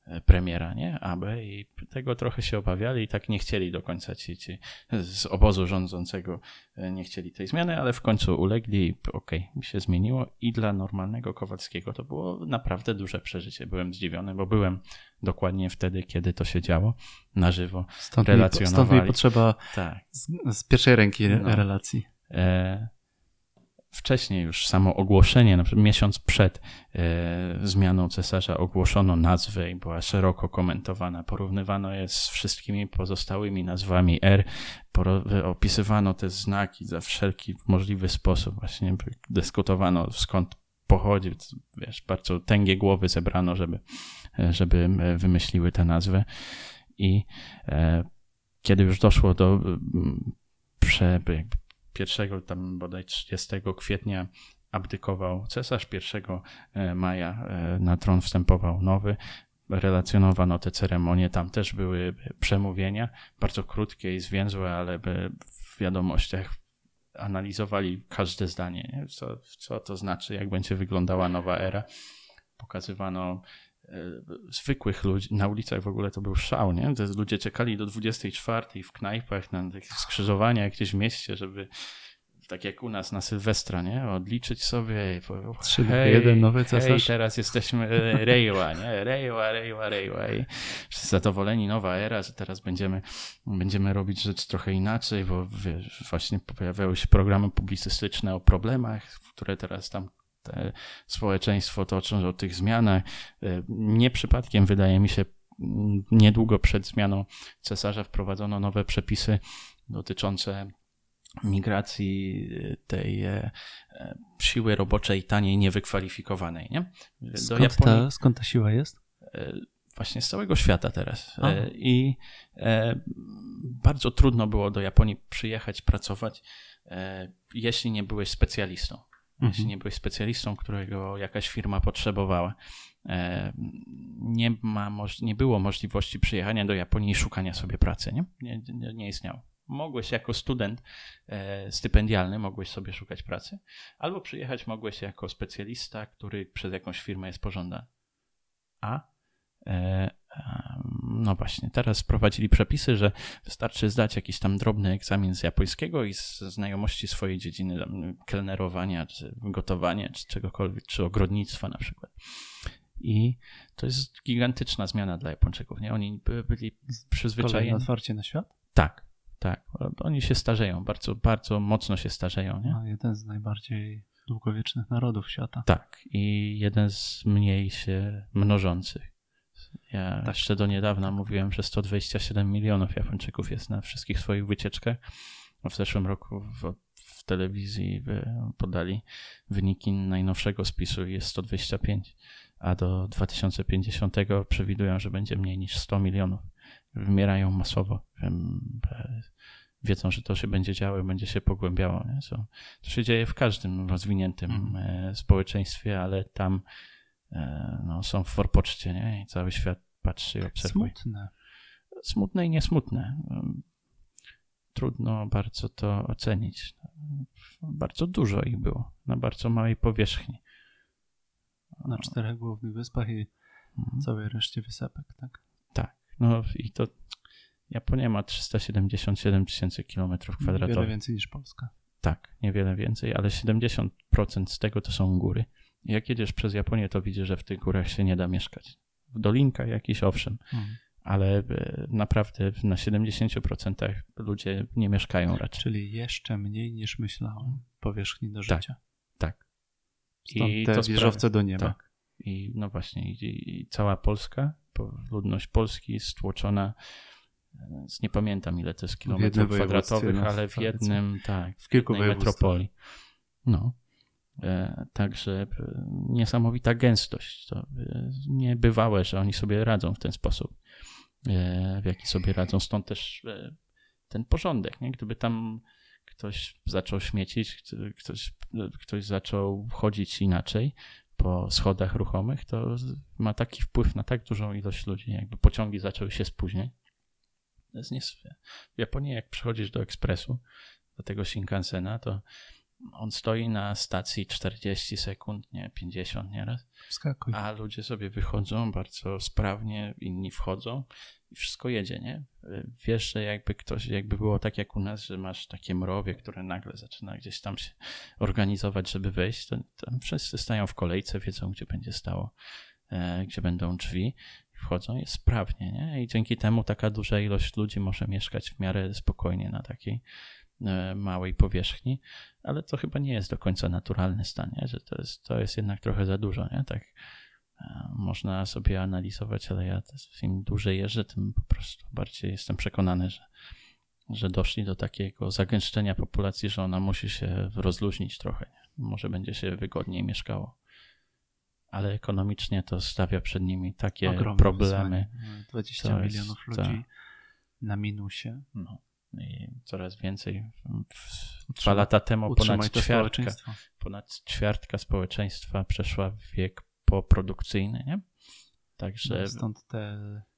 premiera, nie? A B i tego trochę się obawiali i tak nie chcieli do końca ci, ci z obozu rządzącego nie chcieli tej zmiany, ale w końcu ulegli i okej, okay, się zmieniło i dla normalnego Kowalskiego to było naprawdę duże przeżycie. Byłem zdziwiony, bo byłem dokładnie wtedy, kiedy to się działo, na żywo, stąd relacjonowali. Mi, stąd mi potrzeba tak. z, z pierwszej ręki no. relacji. E, Wcześniej już samo ogłoszenie, na przykład miesiąc przed e, zmianą cesarza ogłoszono nazwę i była szeroko komentowana. Porównywano je z wszystkimi pozostałymi nazwami er, poro- opisywano te znaki za wszelki możliwy sposób. Właśnie dyskutowano, skąd pochodzi. Wiesz, bardzo tęgie głowy zebrano, żeby, żeby wymyśliły tę nazwę. I e, kiedy już doszło do prze, jakby pierwszego tam bodaj trzydziestego kwietnia abdykował cesarz, pierwszego maja na tron wstępował nowy. Relacjonowano te ceremonie, tam też były przemówienia, bardzo krótkie i zwięzłe, ale w wiadomościach analizowali każde zdanie, nie? Co, co to znaczy, jak będzie wyglądała nowa era. Pokazywano zwykłych ludzi, na ulicach w ogóle to był szał, nie? Te ludzie czekali do dwudziestej czwartej w knajpach, na takich skrzyżowaniach gdzieś w mieście, żeby tak jak u nas na Sylwestra, nie? Odliczyć sobie. trzy, hej, jeden nowy cesarz. Hej, teraz jesteśmy Rejła, nie? Rejła, Rejła, Rejła. I wszyscy zadowoleni, nowa era, że teraz będziemy, będziemy robić rzecz trochę inaczej, bo wiesz, właśnie pojawiały się programy publicystyczne o problemach, które teraz tam te społeczeństwo toczą, o tych zmianach. Nie przypadkiem, wydaje mi się, niedługo przed zmianą cesarza wprowadzono nowe przepisy dotyczące migracji tej siły roboczej taniej, niewykwalifikowanej. Nie? Do skąd, Japonii, ta, skąd ta siła jest? Właśnie z całego świata teraz. A. I bardzo trudno było do Japonii przyjechać, pracować, jeśli nie byłeś specjalistą. Mhm. Jeśli nie byłeś specjalistą, którego jakaś firma potrzebowała. Nie, ma, nie było możliwości przyjechania do Japonii i szukania sobie pracy. Nie, nie, nie, nie istniało. Mogłeś jako student e, stypendialny, mogłeś sobie szukać pracy, albo przyjechać mogłeś jako specjalista, który przez jakąś firmę jest pożądany. A e, no właśnie, teraz wprowadzili przepisy, że wystarczy zdać jakiś tam drobny egzamin z japońskiego i z znajomości swojej dziedziny tam, kelnerowania, czy gotowania, czy czegokolwiek, czy ogrodnictwa na przykład. I to jest gigantyczna zmiana dla Japończyków, nie? Oni by, byli przyzwyczajeni. Kolejne otwarcie na świat? Tak. Tak, oni się starzeją, bardzo, bardzo mocno się starzeją. Nie? No, jeden z najbardziej długowiecznych narodów świata. Tak, i jeden z mniej się mnożących. Ja tak. jeszcze do niedawna tak. mówiłem, że sto dwadzieścia siedem milionów Japończyków jest na wszystkich swoich wycieczkach. W zeszłym roku w, w telewizji podali wyniki najnowszego spisu i jest sto dwadzieścia pięć, a do dwa tysiące pięćdziesiątego przewidują, że będzie mniej niż sto milionów. Wymierają masowo. Wiedzą, że to się będzie działo, będzie się pogłębiało. Nie? So, to się dzieje w każdym rozwiniętym mm. społeczeństwie, ale tam no, są w forpoczcie, nie? I cały świat patrzy i obserwuje. Smutne. Smutne i niesmutne. Trudno bardzo to ocenić. Bardzo dużo ich było, na bardzo małej powierzchni. Na czterech głównych wyspach i mm. całej reszcie wysepek, tak? Tak. No i to Japonia ma trzysta siedemdziesiąt siedem tysięcy kilometrów kwadratowych. Niewiele więcej niż Polska. Tak, niewiele więcej, ale siedemdziesiąt procent z tego to są góry. Jak jedziesz przez Japonię, to widzisz, że w tych górach się nie da mieszkać. W dolinkach jakiś owszem, hmm. ale naprawdę na siedemdziesiąt procent ludzie nie mieszkają raczej. Czyli jeszcze mniej niż myślałem powierzchni do życia. Tak, tak. Stąd I te wieżowce do nieba. Tak. I no właśnie, i, i cała Polska, ludność Polski stłoczona, nie pamiętam ile to jest kilometrów kwadratowych, ale w jednym, tak, w kilku metropolii. No. E, także niesamowita gęstość. To niebywałe, że oni sobie radzą w ten sposób, e, w jaki sobie radzą. Stąd też e, ten porządek, nie? Gdyby tam ktoś zaczął śmiecić, ktoś, ktoś zaczął chodzić inaczej po schodach ruchomych, to ma taki wpływ na tak dużą ilość ludzi, jakby pociągi zaczęły się spóźniać. To jest niesłychane. W Japonii jak przychodzisz do ekspresu, do tego Shinkansena, to on stoi na stacji czterdzieści sekund, nie, pięćdziesiąt nieraz, Wskakuj. a ludzie sobie wychodzą bardzo sprawnie, inni wchodzą i wszystko jedzie, nie? Wiesz, że jakby ktoś, jakby było tak jak u nas, że masz takie mrowie, które nagle zaczyna gdzieś tam się organizować, żeby wejść, to tam wszyscy stają w kolejce, wiedzą, gdzie będzie stało, e, gdzie będą drzwi, wchodzą, jest sprawnie, nie? I dzięki temu taka duża ilość ludzi może mieszkać w miarę spokojnie na takiej e, małej powierzchni, ale to chyba nie jest do końca naturalny stan, nie? Że to jest, to jest jednak trochę za dużo, nie? Tak e, można sobie analizować, ale ja też, im dłużej jeżdżę, tym po prostu bardziej jestem przekonany, że, że doszli do takiego zagęszczenia populacji, że ona musi się rozluźnić trochę, nie? Może będzie się wygodniej mieszkało. Ale ekonomicznie to stawia przed nimi takie Ogromne problemy. wyzwanie. dwadzieścia milionów ludzi ta, na minusie. No, i coraz więcej. W, Utrzymaj, dwa lata temu ponad ćwiartka, ponad ćwiartka społeczeństwa przeszła w wiek poprodukcyjny, nie? Także... No, stąd te,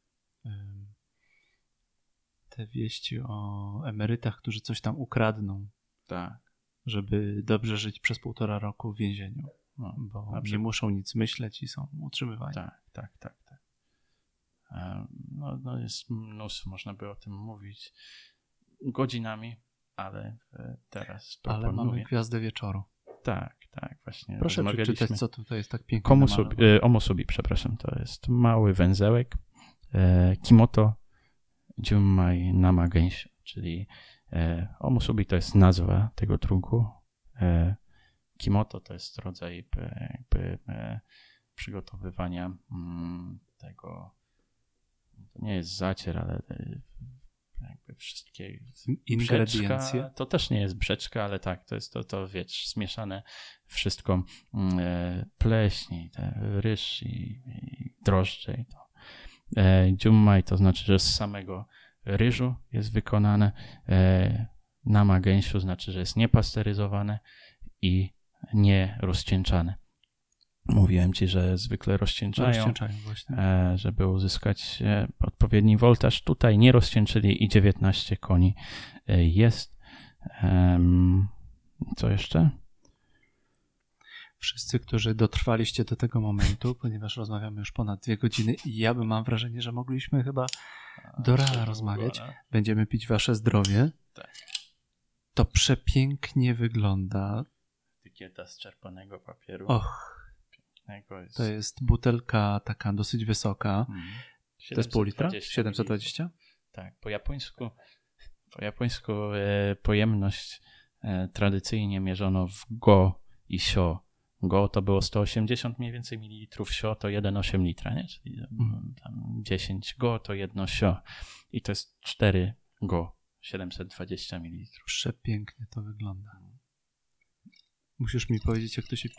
te wieści o emerytach, którzy coś tam ukradną, tak, żeby dobrze żyć przez półtora roku w więzieniu. No, bo nie muszą nic myśleć i są utrzymywani. Tak, tak, tak. tak. No, no jest mnóstwo, można by o tym mówić godzinami, ale teraz Ale mamy gwiazdę wieczoru. Tak, tak, właśnie. Proszę przeczytać, co tutaj jest tak pięknie Komusubi, e, Omusubi, przepraszam, to jest mały węzełek e, Kimoto Junmai Nama Gensho, czyli e, Omusubi to jest nazwa tego trunku. E, Kimoto to jest rodzaj jakby e, przygotowywania m, tego, to nie jest zacier, ale e, jakby wszystkie ingrediencje. Brzeczka, to też nie jest brzeczka, ale tak, to jest to, to wiesz, zmieszane wszystko, e, pleśń, te ryż i, i drożdże i to. E, Junmai to znaczy, że z samego ryżu jest wykonane, e, Nama Gensho znaczy, że jest niepasteryzowane i nie rozcieńczane. Mówiłem ci, że zwykle rozcieńczają, rozcieńczają właśnie. żeby uzyskać odpowiedni woltaż. Tutaj nie rozcieńczyli i dziewiętnaście koni jest. Co jeszcze? Wszyscy, którzy dotrwaliście do tego momentu, ponieważ rozmawiamy już ponad dwie godziny i ja bym mam wrażenie, że mogliśmy chyba do rana rozmawiać. Będziemy pić wasze zdrowie. Tak. To przepięknie wygląda. Etykieta z czerwonego papieru. Och, jest... to jest butelka taka dosyć wysoka. Hmm. To jest pół litra? siedemset dwadzieścia? Tak, po japońsku, po japońsku e, pojemność e, tradycyjnie mierzono w go i sio. Go to było sto osiemdziesiąt mniej więcej mililitrów, sio to jeden przecinek osiem litra, nie? Czyli hmm. tam dziesięć go to jedno sio. I to jest cztery go, siedemset dwadzieścia mililitrów. Przepięknie to wygląda. Musisz mi powiedzieć, jak to się pi...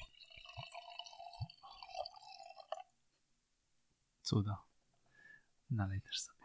Cuda. Nalej też sobie.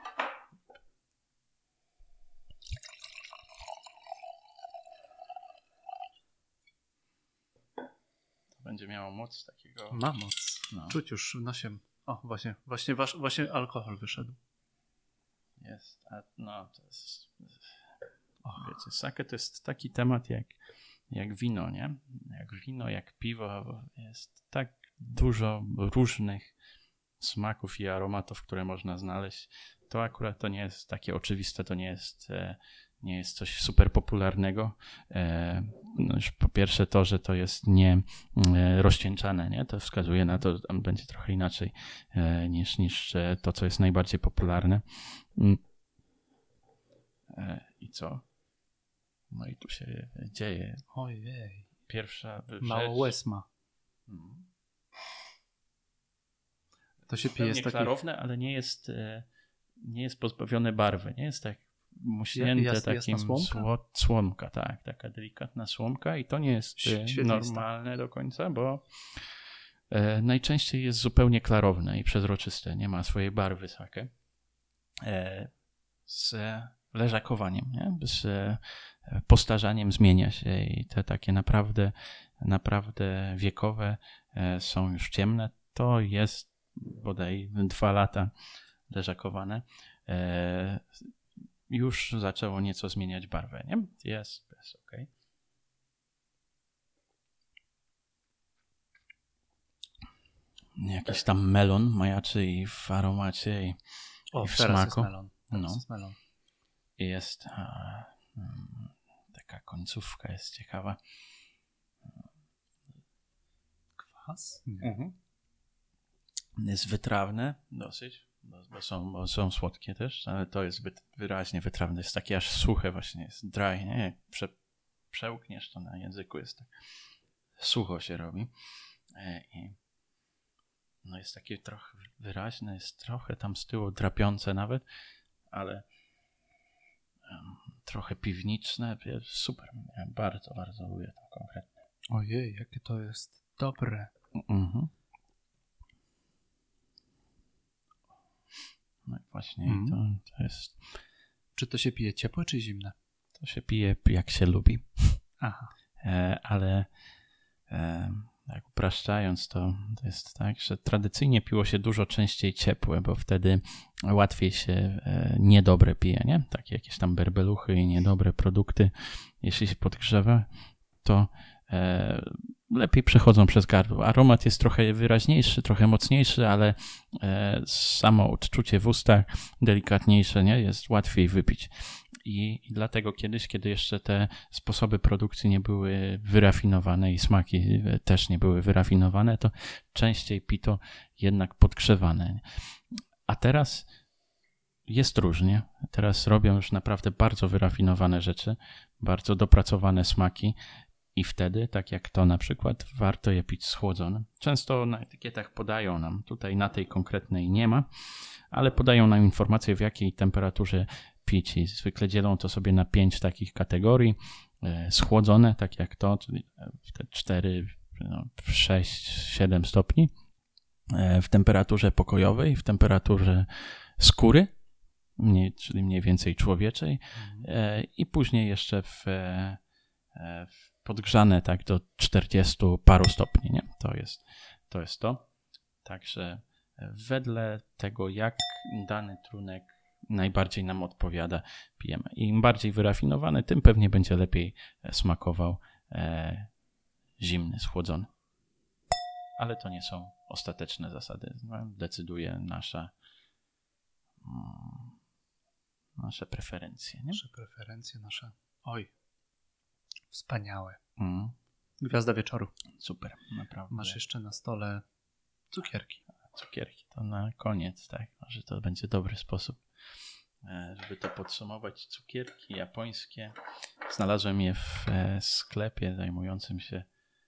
To będzie miało moc takiego... Ma moc. No. Czuć już w nosie. O, właśnie, właśnie, wasz, właśnie alkohol wyszedł. Jest, a no to jest... Oh. Wiecie, sake to jest taki temat jak, jak wino, nie? Jak wino, jak piwo. Jest tak dużo różnych smaków i aromatów, które można znaleźć. To akurat to nie jest takie oczywiste, to nie jest, nie jest coś super popularnego. No już po pierwsze to, że to jest nie rozcieńczane, nie? To wskazuje na to, że tam będzie trochę inaczej niż, niż to, co jest najbardziej popularne. I co? No i tu się dzieje. Ojej. Pierwsza rzecz. Mało łezma. Hmm. To się pije z takich... klarowne, ale nie jest, nie jest pozbawione barwy. Nie jest tak muśnięte Jas, takim słomka? słomka. Tak, taka delikatna słomka i to nie jest Świetnie normalne do końca, bo e, najczęściej jest zupełnie klarowne i przezroczyste. Nie ma swojej barwy sake. E, z leżakowaniem, nie? Z postarzaniem zmienia się i te takie naprawdę, naprawdę wiekowe e, są już ciemne. To jest bodaj dwa lata leżakowane, e, już zaczęło nieco zmieniać barwę, nie? Jest, jest okej. jakiś tam melon majaczy i w aromacie i, O, i w teraz smaku. jest melon. Teraz No. jest melon. I jest a, mm, taka końcówka jest ciekawa. Kwas? Mhm. Jest wytrawne dosyć, bo, bo, są, bo są słodkie też, ale to jest zbyt wyraźnie wytrawne. Jest takie aż suche właśnie, jest dry, nie? Jak prze, przełkniesz to na języku, jest tak sucho się robi. E, i no jest takie trochę wyraźne, jest trochę tam z tyłu drapiące nawet, ale um, trochę piwniczne. Super, ja bardzo, bardzo lubię to konkretnie. Ojej, jakie to jest dobre. Mhm. No i właśnie Mhm. to, to jest, Czy to się pije ciepłe czy zimne? to się pije jak się lubi, Aha. e, ale e, tak upraszczając to, to jest tak, że tradycyjnie piło się dużo częściej ciepłe, bo wtedy łatwiej się e, niedobre pije, nie? Takie jakieś tam berbeluchy i niedobre produkty, jeśli się podgrzewa, to e, lepiej przechodzą przez gardło. Aromat jest trochę wyraźniejszy, trochę mocniejszy, ale e, samo odczucie w ustach delikatniejsze, nie? Jest łatwiej wypić. I, I dlatego kiedyś, kiedy jeszcze te sposoby produkcji nie były wyrafinowane i smaki też nie były wyrafinowane, to częściej pito jednak podgrzewane. A teraz jest różnie. Teraz robią już naprawdę bardzo wyrafinowane rzeczy, bardzo dopracowane smaki i wtedy, tak jak to na przykład, warto je pić schłodzone. Często na etykietach podają nam, tutaj na tej konkretnej nie ma, ale podają nam informację, w jakiej temperaturze pić i zwykle dzielą to sobie na pięć takich kategorii. Schłodzone, tak jak to, czyli te cztery, no, sześć, siedem stopni w temperaturze pokojowej, w temperaturze skóry, mniej, czyli mniej więcej człowieczej mhm. i później jeszcze w, w podgrzane tak do czterdziestu paru stopni, nie? To jest, to jest to. Także wedle tego, jak dany trunek najbardziej nam odpowiada, pijemy. I im bardziej wyrafinowany, tym pewnie będzie lepiej smakował e, zimny, schłodzony. Ale to nie są ostateczne zasady. Decyduje nasza mm, nasze preferencje. Nie? Nasze preferencje, nasze... Oj, wspaniałe. Mm. Gwiazda wieczoru. Super, naprawdę. Masz jeszcze na stole cukierki. Cukierki, to na koniec, tak? Może to będzie dobry sposób, żeby to podsumować. Cukierki japońskie. Znalazłem je w sklepie zajmującym się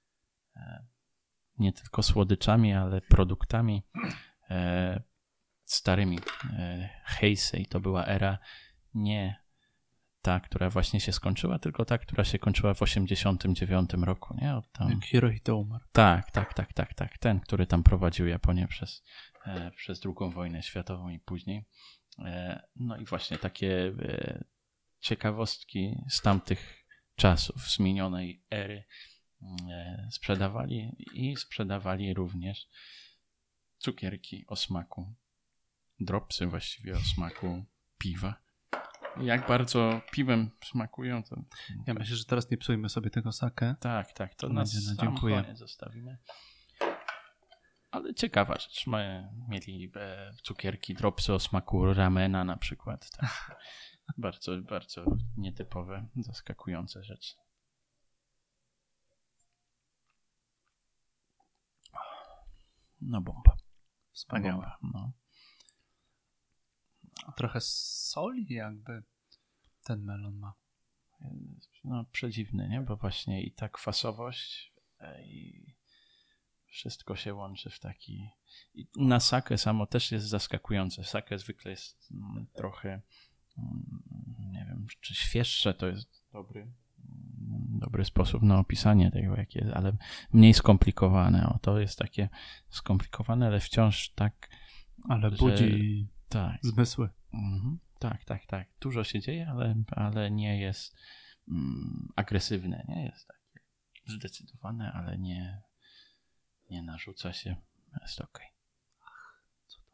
nie tylko słodyczami, ale produktami starymi. Heisei to była era nie ta, która właśnie się skończyła, tylko ta, która się kończyła w osiemdziesiątym dziewiątym roku. Nie? Od tam... Jak Hirohito umarł. Tak, tak, tak, tak, tak. Ten, który tam prowadził Japonię przez, e, przez drugą wojnę światową i później. E, no i właśnie takie e, ciekawostki z tamtych czasów, z minionej ery e, sprzedawali i sprzedawali również cukierki o smaku, dropsy właściwie o smaku piwa. Jak bardzo piwem smakują, to... Ja myślę, że teraz nie psujmy sobie tego sake. Tak, tak, to, to nas na sam koniec zostawimy. Ale ciekawa rzecz. Mieli e, cukierki, dropsy o smaku ramena na przykład. Tak. Bardzo, bardzo nietypowe, zaskakujące rzeczy. No bomba. Wspaniałe. Bomba, no. Trochę soli jakby ten melon ma. No przedziwny, nie? Bo właśnie i ta kwasowość i wszystko się łączy w taki... I na sake samo też jest zaskakujące. Sake zwykle jest mm, trochę mm, nie wiem, czy świeższe to jest dobry dobry sposób na opisanie tego, jak jest, ale mniej skomplikowane. O, to jest takie skomplikowane, ale wciąż tak... Ale budzi że, tak. zmysły. Mhm. Tak, tak, tak. Dużo się dzieje, ale, ale nie jest mm, agresywne, nie jest takie zdecydowane, ale nie, nie narzuca się. Jest okej. Ach, co to?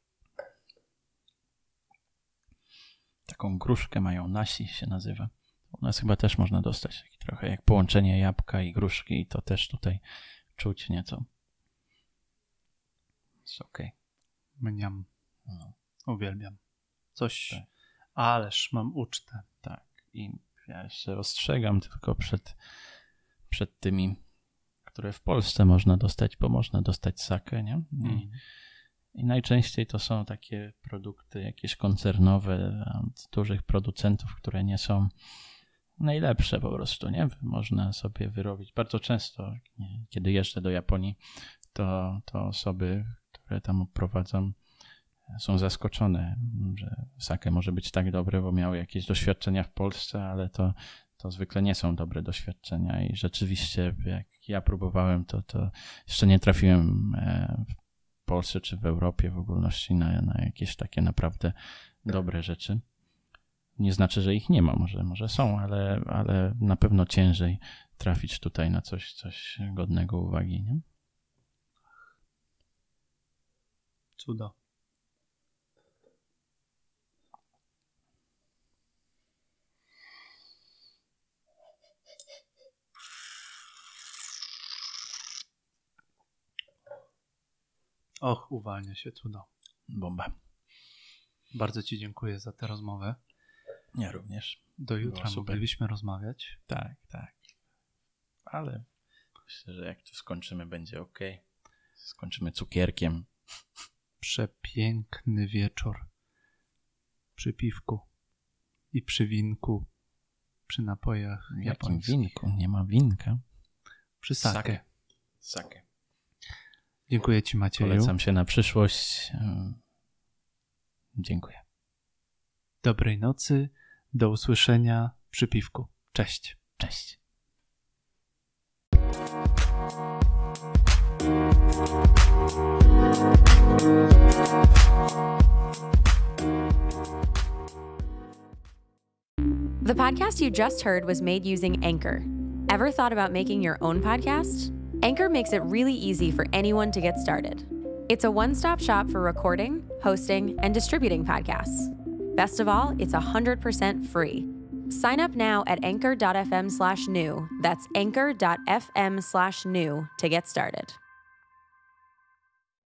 Taką gruszkę mają, nasi się nazywa. U nas chyba też można dostać taki trochę jak połączenie jabłka i gruszki i to też tutaj czuć nieco. Jest okej. Okay. Mniam. No. Uwielbiam. Coś, tak. Ależ mam ucztę. Tak. I ja jeszcze ostrzegam tylko przed, przed tymi, które w Polsce można dostać, bo można dostać sakę, nie? I, mm. I najczęściej to są takie produkty jakieś koncernowe od dużych producentów, które nie są najlepsze po prostu, nie? Można sobie wyrobić. Bardzo często, nie, kiedy jeżdżę do Japonii, to, to osoby, które tam prowadzą, są zaskoczone, że sake może być tak dobre, bo miały jakieś doświadczenia w Polsce, ale to, to zwykle nie są dobre doświadczenia i rzeczywiście jak ja próbowałem, to, to jeszcze nie trafiłem w Polsce czy w Europie w ogólności na, na jakieś takie naprawdę dobre rzeczy. Nie znaczy, że ich nie ma, może, może są, ale, ale na pewno ciężej trafić tutaj na coś, coś godnego uwagi, nie? Cudo. Och, uwalnia się cudo. Bomba. Bardzo Ci dziękuję za tę rozmowę. Ja również. Do jutra moglibyśmy rozmawiać. Tak, tak. Ale myślę, że jak tu skończymy, będzie ok. Skończymy cukierkiem. Przepiękny wieczór. Przy piwku i przy winku. Przy napojach japońskich. japońskich. Winku? Nie ma winka. Przy sake. Sake. Sake. Dziękuję Ci, Macieju. Polecam się na przyszłość. Dziękuję. Dobrej nocy. Do usłyszenia przy piwku. Cześć. Cześć. The podcast you just heard was made using Anchor. Ever thought about making your own podcast? Anchor makes it really easy for anyone to get started. It's a one-stop shop for recording, hosting, and distributing podcasts. Best of all, it's one hundred percent free. Sign up now at anchor.fm slash new. That's anchor.fm slash new to get started.